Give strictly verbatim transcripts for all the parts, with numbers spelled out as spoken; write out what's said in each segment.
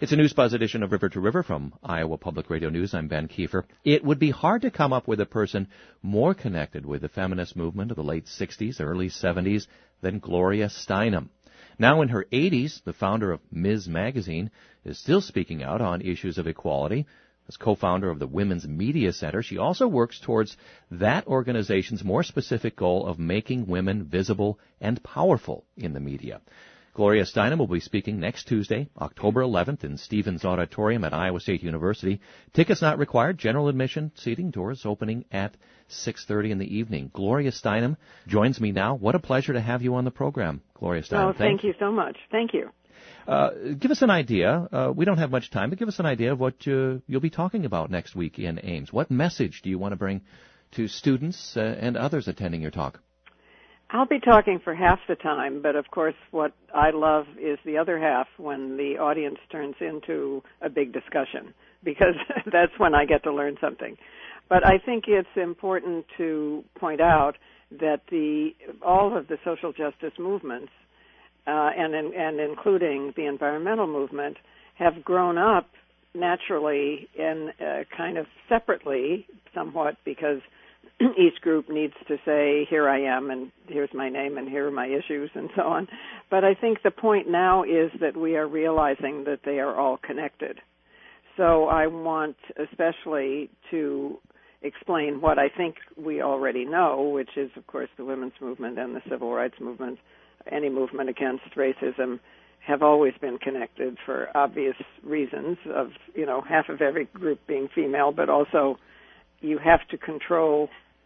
It's a News Buzz edition of River to River from Iowa Public Radio News. I'm Ben Kiefer. It would be hard to come up with a person more connected with the feminist movement of the late sixties, early seventies than Gloria Steinem. Now in her eighties, the founder of Miz Magazine is still speaking out on issues of equality. As co-founder of the Women's Media Center, she also works towards that organization's more specific goal of making women visible and powerful in the media. Gloria Steinem will be speaking next Tuesday, October eleventh, in Stevens Auditorium at Iowa State University. Tickets not required, general admission seating, doors opening at six thirty in the evening. Gloria Steinem joins me now. What a pleasure to have you on the program, Gloria Steinem. Oh, thank, thank you so much. Thank you. Uh, give us an idea. Uh, we don't have much time, but give us an idea of what uh, you'll be talking about next week in Ames. What message do you want to bring to students uh, and others attending your talk? I'll be talking for half the time, but of course what I love is the other half when the audience turns into a big discussion, because that's when I get to learn something. But I think it's important to point out that the all of the social justice movements Uh, and, and including the environmental movement, have grown up naturally and uh, kind of separately somewhat, because each group needs to say, here I am, and here's my name, and here are my issues, and so on. But I think the point now is that we are realizing that they are all connected. So I want especially to explain what I think we already know, which is, of course, the women's movement and the civil rights movement. Any movement against racism have always been connected for obvious reasons of, you know, half of every group being female, but also you have to control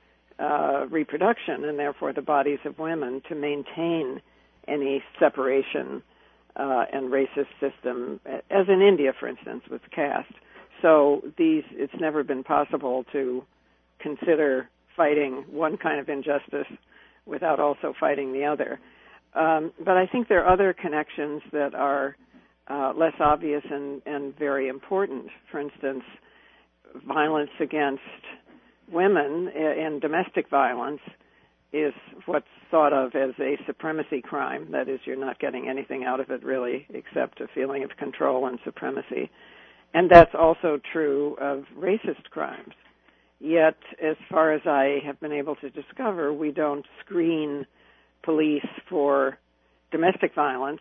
uh, reproduction and therefore the bodies of women to maintain any separation uh, and racist system, as in India, for instance, with caste. So these, it's never been possible to consider fighting one kind of injustice without also fighting the other. Um, but I think there are other connections that are uh, less obvious and, and very important. For instance, violence against women and domestic violence is what's thought of as a supremacy crime. That is, you're not getting anything out of it really except a feeling of control and supremacy. And that's also true of racist crimes. Yet, as far as I have been able to discover, we don't screen police for domestic violence,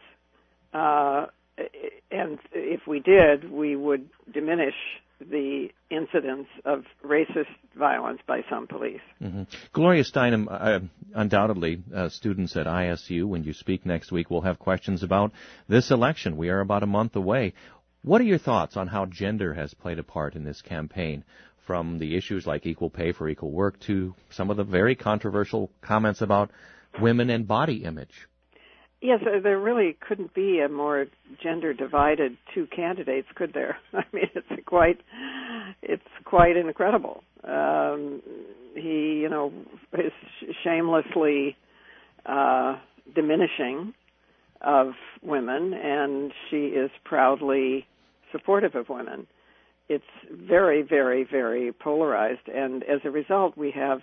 uh, and if we did, we would diminish the incidence of racist violence by some police. Mm-hmm. Gloria Steinem, uh, undoubtedly, uh, students at I S U, when you speak next week, will have questions about this election. We are about a month away. What are your thoughts on how gender has played a part in this campaign, from the issues like equal pay for equal work to some of the very controversial comments about women and body image? Yes, there really couldn't be a more gender-divided two candidates, could there? I mean, it's quite, it's quite incredible. Um, he, you know, is shamelessly uh, diminishing of women, and she is proudly supportive of women. It's very, very, very polarized, and as a result, we have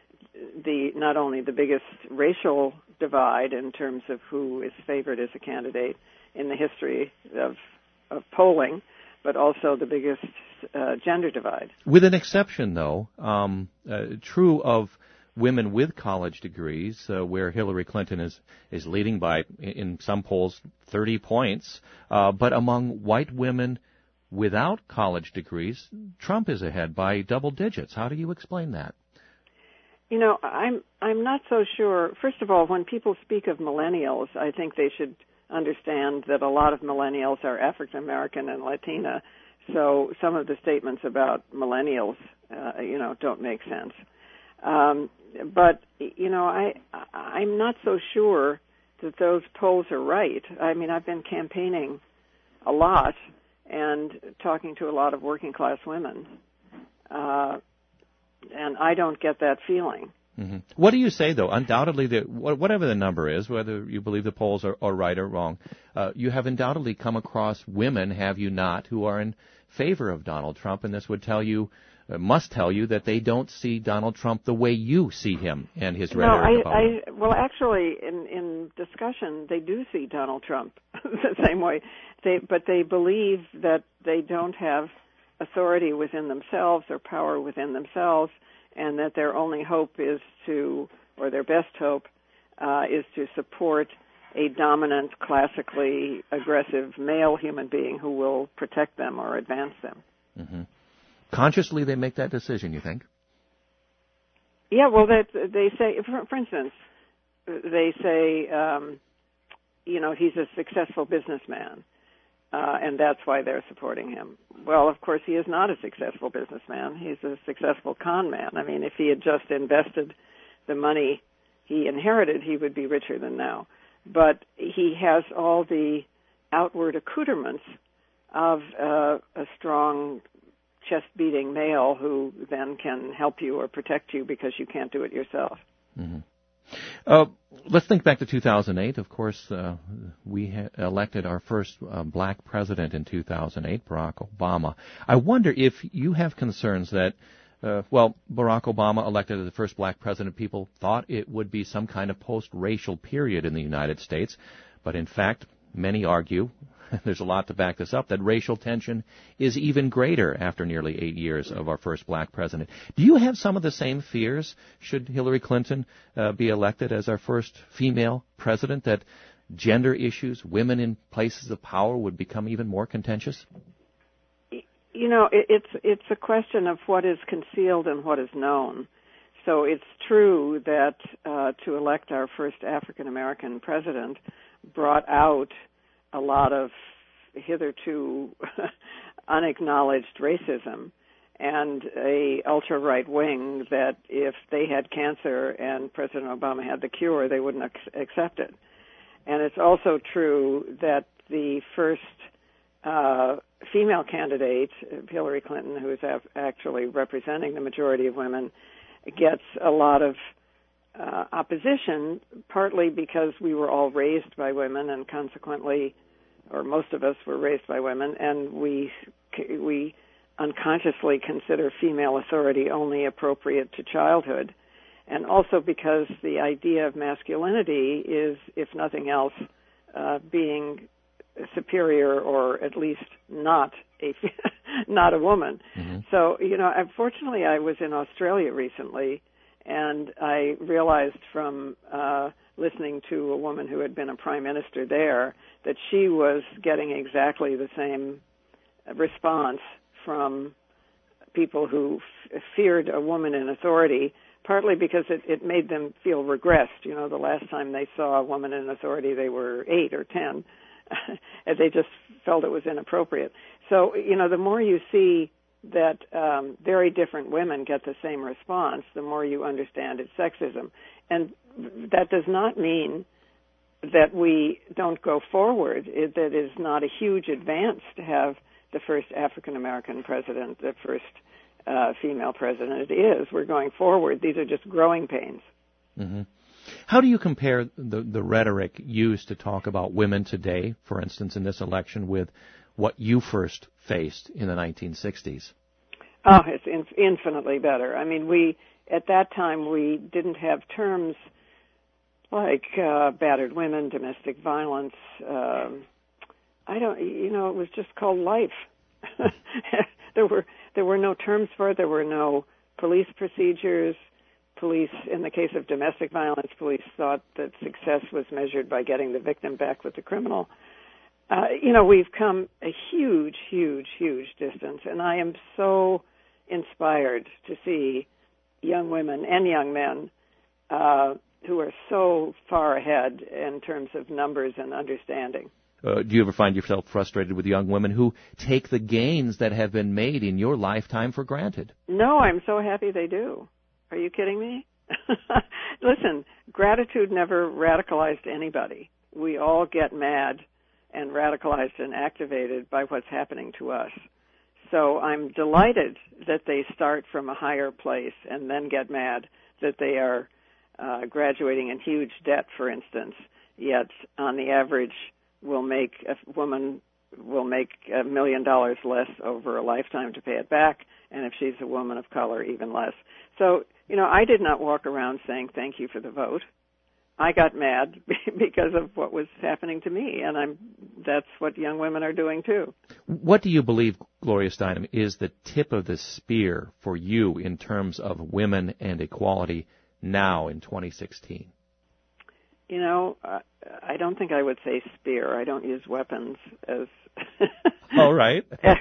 the not only the biggest racial divide in terms of who is favored as a candidate in the history of, of polling, but also the biggest uh, gender divide. With an exception, though, um, uh, true of women with college degrees, uh, where Hillary Clinton is, is leading by, in some polls, thirty points, uh, but among white women without college degrees, Trump is ahead by double digits. How do you explain that? You know, I'm I'm not so sure. First of all, when people speak of millennials, I think they should understand that a lot of millennials are African American and Latina. So some of the statements about millennials, uh, you know, don't make sense. Um, but you know, I I'm not so sure that those polls are right. I mean, I've been campaigning a lot and talking to a lot of working class women. Uh, And I don't get that feeling. Mm-hmm. What do you say, though? Undoubtedly, the, whatever the number is, whether you believe the polls are, are right or wrong, uh, you have undoubtedly come across women, have you not, who are in favor of Donald Trump, and this would tell you, uh, must tell you, that they don't see Donald Trump the way you see him and his rhetoric. No, I, about I him. well, actually, in, in discussion, they do see Donald Trump the same way. they but they believe that they don't have authority within themselves or power within themselves, and that their only hope is to, or their best hope, uh, is to support a dominant, classically aggressive male human being who will protect them or advance them. Mm-hmm. Consciously, they make that decision, you think? Yeah, well, that they say, for, for instance, they say, um, you know, he's a successful businessman, uh, and that's why they're supporting him. Well, of course, he is not a successful businessman. He's a successful con man. I mean, if he had just invested the money he inherited, he would be richer than now. But he has all the outward accoutrements of uh, a strong, chest-beating male who then can help you or protect you because you can't do it yourself. Mm-hmm. Uh, let's think back to two thousand eight. Of course, uh, we ha- elected our first uh, black president in two thousand eight, Barack Obama. I wonder if you have concerns that, uh, well, Barack Obama elected as the first black president. People thought it would be some kind of post-racial period in the United States, but in fact, many argue, there's a lot to back this up, that racial tension is even greater after nearly eight years of our first black president. Do you have some of the same fears, should Hillary Clinton uh, be elected as our first female president, that gender issues, women in places of power, would become even more contentious? You know, it, it's it's a question of what is concealed and what is known. So it's true that uh, to elect our first African American president brought out a lot of hitherto unacknowledged racism and a ultra right wing that if they had cancer and President Obama had the cure, they wouldn't ac- accept it. And it's also true that the first uh, female candidate, Hillary Clinton, who is actually representing the majority of women, gets a lot of uh, opposition, partly because we were all raised by women and consequently, or most of us were raised by women, and we we unconsciously consider female authority only appropriate to childhood, and also because the idea of masculinity is, if nothing else, uh, being superior or at least not a not a woman. Mm-hmm. So, you know, unfortunately, I was in Australia recently, and I realized from uh, listening to a woman who had been a prime minister there that she was getting exactly the same response from people who f- feared a woman in authority, partly because it, it made them feel regressed. You know, the last time they saw a woman in authority, they were eight or ten, and they just felt it was inappropriate. So, you know, the more you see that um, very different women get the same response, the more you understand it's sexism. And that does not mean that we don't go forward. It, that is not a huge advance to have the first African-American president, the first uh, female president. It is. We're going forward. These are just growing pains. Mm-hmm. How do you compare the, the rhetoric used to talk about women today, for instance, in this election, with what you first faced in the nineteen sixties? Oh, it's in, infinitely better. I mean, we, at that time, we didn't have terms like uh, battered women, domestic violence. Um, I don't, you know, it was just called life. there were there were no terms for it. There were no police procedures. Police, in the case of domestic violence, police thought that success was measured by getting the victim back with the criminal. Uh, you know, we've come a huge, huge, huge distance, and I am so inspired to see young women and young men uh, who are so far ahead in terms of numbers and understanding. Uh, do you ever find yourself frustrated with young women who take the gains that have been made in your lifetime for granted? No, I'm so happy they do. Are you kidding me? Listen, gratitude never radicalized anybody. We all get mad and radicalized and activated by what's happening to us. So I'm delighted that they start from a higher place and then get mad that they are uh, graduating in huge debt, for instance, yet on the average will make a woman will make a million dollars less over a lifetime to pay it back, and if she's a woman of color, even less. So, you know, I did not walk around saying thank you for the vote. I got mad because of what was happening to me, and I'm that's what young women are doing too. What do you believe, Gloria Steinem, is the tip of the spear for you in terms of women and equality now in twenty sixteen? You know, uh, I don't think I would say spear. I don't use weapons as... All right. as,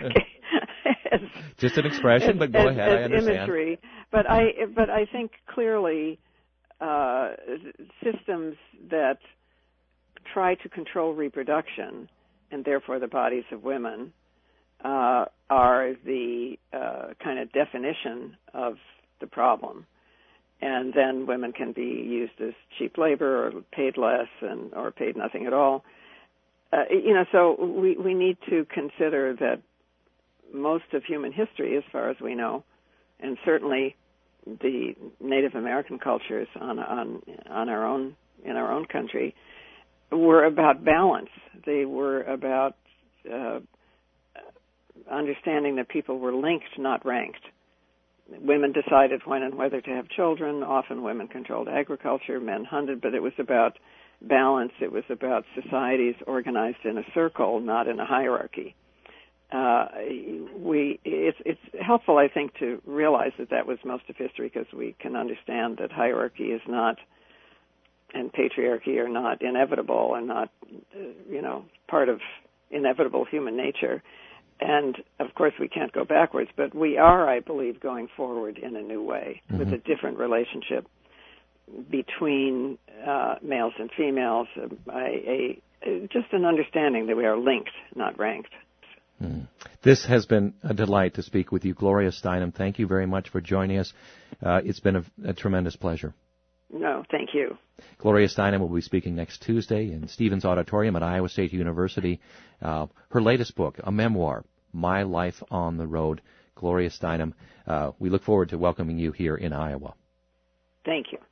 Just an expression, but go as, ahead, as I understand. Imagery. But I, but I think clearly uh, systems that try to control reproduction, and therefore the bodies of women, uh, are the uh, kind of definition of the problem. And then women can be used as cheap labor or paid less and or paid nothing at all. Uh, you know, so we, we need to consider that most of human history, as far as we know, and certainly the Native American cultures on on on our own in our own country, were about balance. They were about uh, understanding that people were linked, not ranked. Women decided when and whether to have children. Often women controlled agriculture, men hunted, but it was about balance. It was about societies organized in a circle, not in a hierarchy. Uh, we, it's, it's helpful, I think, to realize that that was most of history because we can understand that hierarchy is not, and patriarchy are not inevitable and not, uh, you know, part of inevitable human nature. And, of course, we can't go backwards, but we are, I believe, going forward in a new way mm-hmm. with a different relationship between uh, males and females, a, a, a, just an understanding that we are linked, not ranked. Mm. This has been a delight to speak with you, Gloria Steinem. Thank you very much for joining us. Uh, it's been a, a tremendous pleasure. No, thank you. Gloria Steinem will be speaking next Tuesday in Stevens Auditorium at Iowa State University. Uh, her latest book, a memoir, My Life on the Road. Gloria Steinem, uh, we look forward to welcoming you here in Iowa. Thank you.